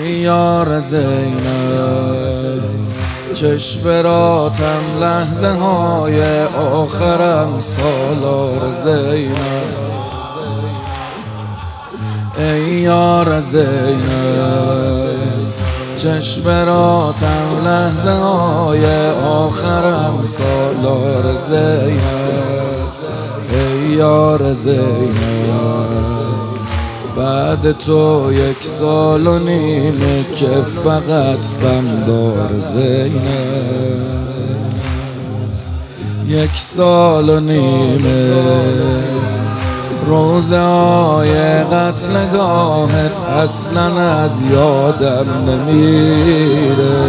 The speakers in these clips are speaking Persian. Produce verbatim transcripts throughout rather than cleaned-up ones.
یار زینب چشم راتم لحظه های آخرم سالار زینب. ای یار زینب چشم راتم لحظه های آخرم سالار زینب. ای یار زینب بعد تو یک سال و نیمه که فقط غمدار زینب. یک سال و نیمه روزهای قتلگاهت اصلا از یادم نمیره.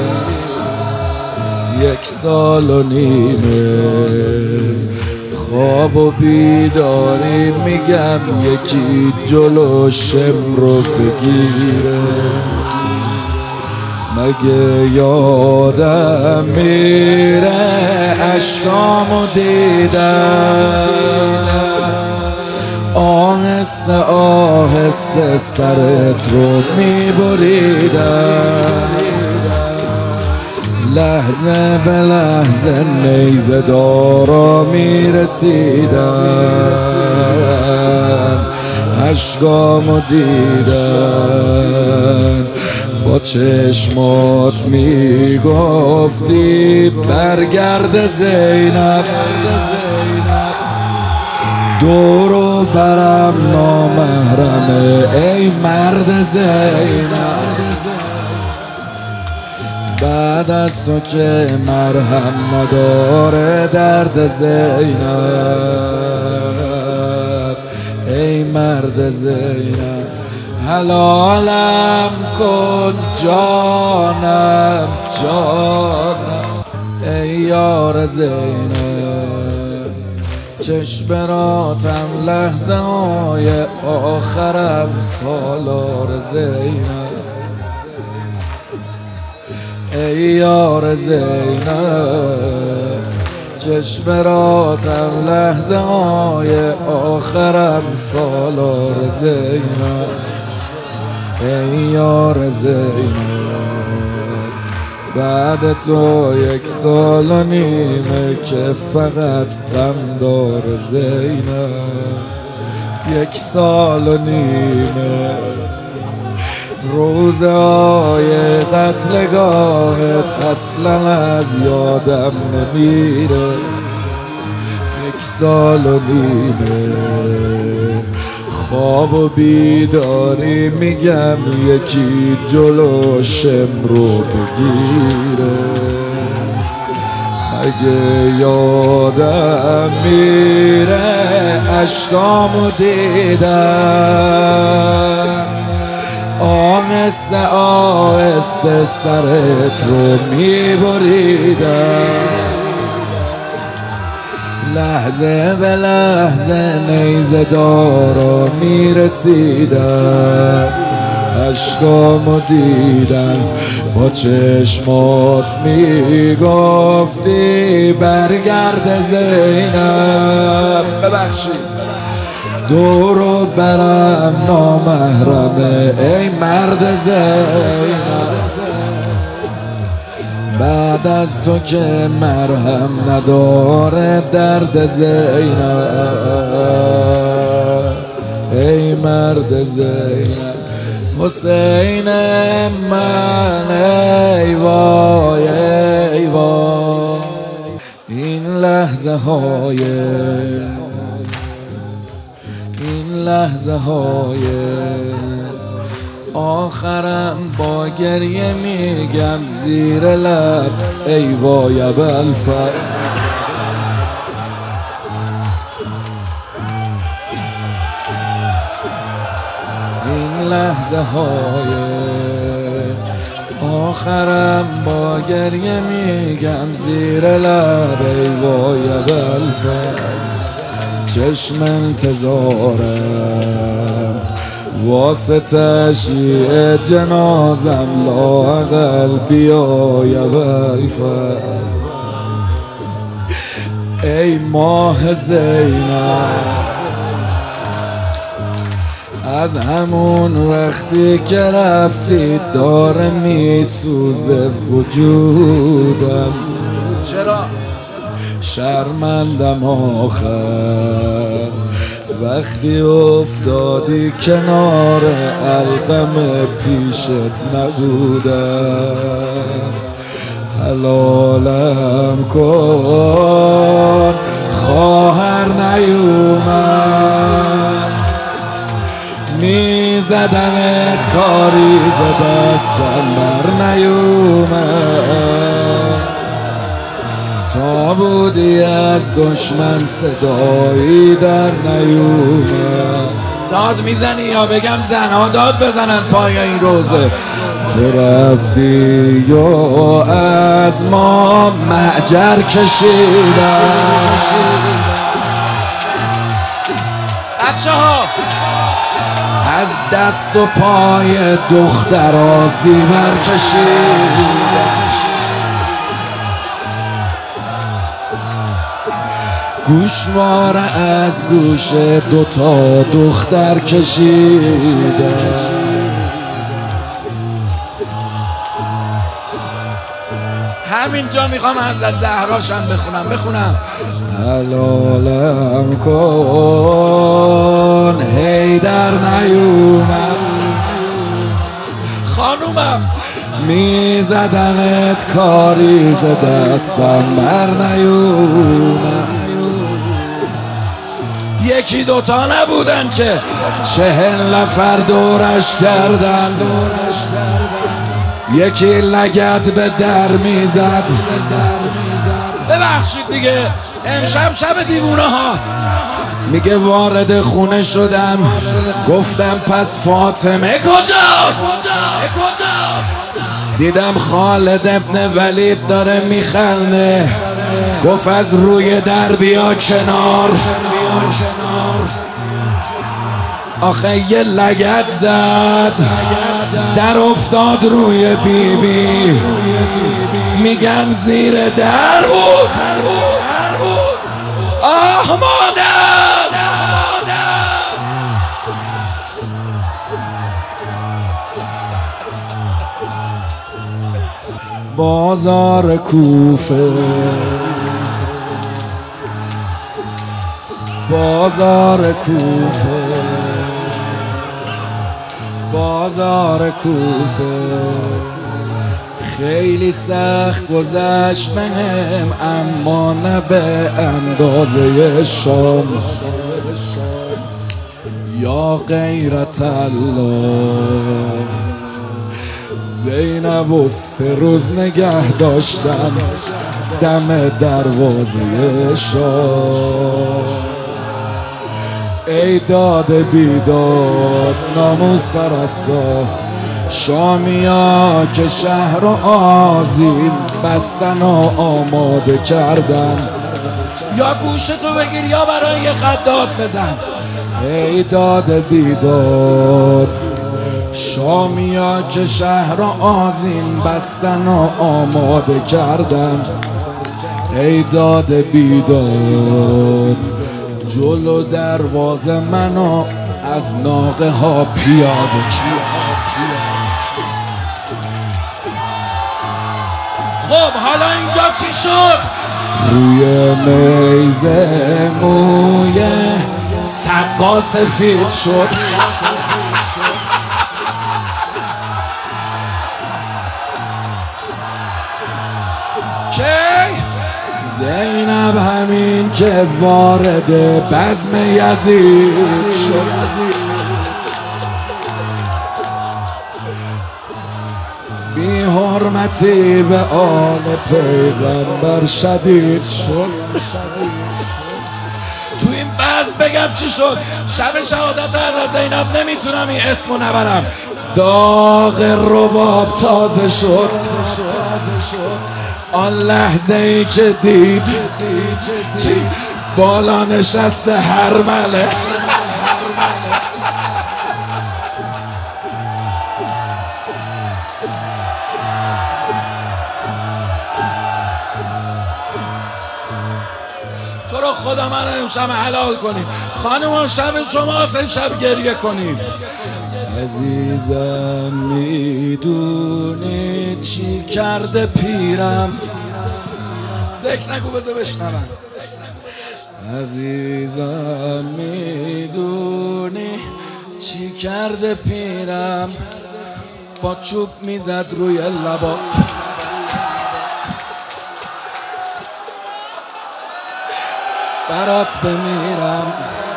یک سال و نیمه خواب و بیداری میگم یکی جلوشم رو بگیره. مگه یادم میره اشکامو دیدم آهسته آهسته سرت رو میبریدم. لحظه به لحظه نیزه دارا میرسیدم اشکامو دیدن با چشمات میگفتی برگرد زینب. دورو برم نامحرمه ای مرد زینب. بعد از تو که مرهم نداره درد زینب. ای مرد زینب حلالم کن جانم جانم. ای یار زینب چشم راتم لحظه های آخرم سالار زینب. ای یار زینب چشم راتم لحظه های آخرم سالار زینب. ای یار زینب بعد تو یک سال و نیمه که فقط غمدار زینب. یک سال و نیمه روزهای قتلگاهت اصلا از یادم نمیره. یک سال و نیمه خواب و بیداری میگم یکی جلوشم رو بگیره. اگه یادم میره اشکامو دیدم آهسته آهسته سرت رو میبریدم. لحظه به لحظه نیزه دارا میرسیدم اشکامو دیدن با چشمات میگفتی برگرد زینب. ببخشید دورو برم نامحرمه ای مرد زینب. بعد از تو که مرهم نداره درد زینب. ای مرد زینب حسین من ای وای ای وای. این لحظه های این لحظه های آخرم با گریه میگم زیر لب ای وای ابوالفضل. این لحظه های آخرم با گریه میگم زیر لب ای وای ابوالفضل. چشم انتظارم واسه تشییع جنازم لااقل بیای ابوالفضل. ای ماه زینب از همون وقتی که رفتی داره میسوزه وجودم. چرا؟ شرمندم آخر وقتی افتادی کنار القم پیشت نبودم. حلالم کن خواهر نیومد میزدنت کاری ز دستم بر نیومد. تا بودی از دشمن صدایی در نیومد. داد میزنی یا بگم زنها داد بزنن پای این روزه؟ تو رفتی یا از ما معجر کشیدن. بچه ها از دست و پای دخترها زیور کشیدن. گوشواره از گوش دوتا دختر کشیدن. همینجا میخوام حضرت زهراشم بخونم بخونم حلالم کن حیدر نیومد. خانومم میزدنت کاری ز دستم بر نیومد. یکی دوتا نبودن که چهل نفر دورش کردن. یکی لگد به در میزد. ببخشید دیگه امشب شب دیوونه هاست. میگه وارد خونه شدم گفتم پس فاطمه کجاست؟ دیدم خالد ابن ولید داره میخنده. گفت از روی در بیا کنار. آخه یه لگد زد در افتاد روی بی بی. میگن زیر در بود. آه مادر بازار کوفه بازار کوفه بازار کوفه خیلی سخت گذشت بهم اما نه به اندازه شام. یا غیرت الله زینب و سه روز نگه داشتم دم دروازه شام. ای داد بیداد ناموس پرستا شامیا که شهر و آذین بستن و آماده کردن. یا گوشتو بگیر یا برای یه خط داد بزن. ای داد بیداد شامیا که شهر و آذین بستن و آماده کردن. ای داد بیداد جلو دروازه منو از ناقه ها پیاده کردن. خب حالا اینجا چی شد؟ روی میزه موی سقا سفید شد. کی؟ زینب همین که وارد بزم یزید شد بی حرمتی به آن پیغمبر شدید شد. تو این بزم بگم چی شد؟ شب شهادت حضرت زینب نمیتونم این اسمو نبرم. داغ رباب تازه شد. آن لحظه ای که دید بالا نشسته هرمله. تو رو خدا من امشب حلال کنید. خانم شب شماست امشب گریه کنید. عزیزم میدونی چی کرده پیرم، ذکر نگو بذار بشنوم. عزیزم میدونی چی کرده پیرم، با چوب میزد روی لبات. برات بمیرم.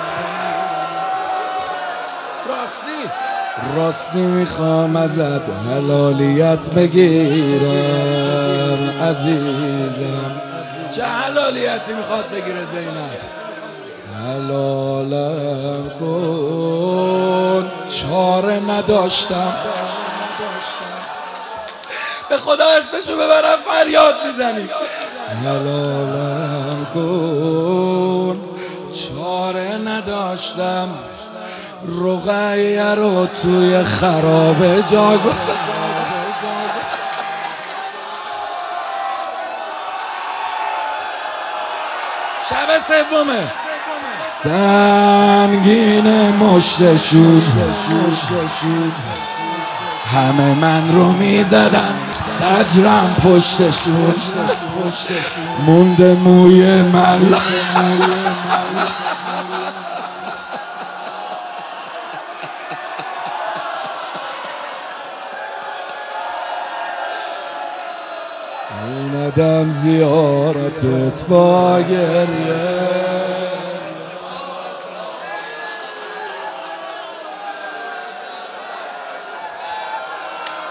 راستی راستی میخوام ازت حلالیت بگیرم عزیزم. چه حلالیتی میخواد بگیره زینب؟ حلالم کن، چاره نداشتم. به خدا اسمشو ببرم فریاد میزنی. حلالم کن، چاره نداشتم. رقیه رو توی خرابه جا گذاشتم. شب سومه. سنگین مشتشون همه من رو میزدن، زجرم پشتشون مونده موی من. اومدم زیارتت با گریه،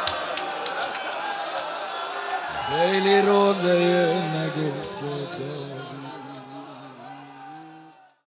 خیلی روزه نگفته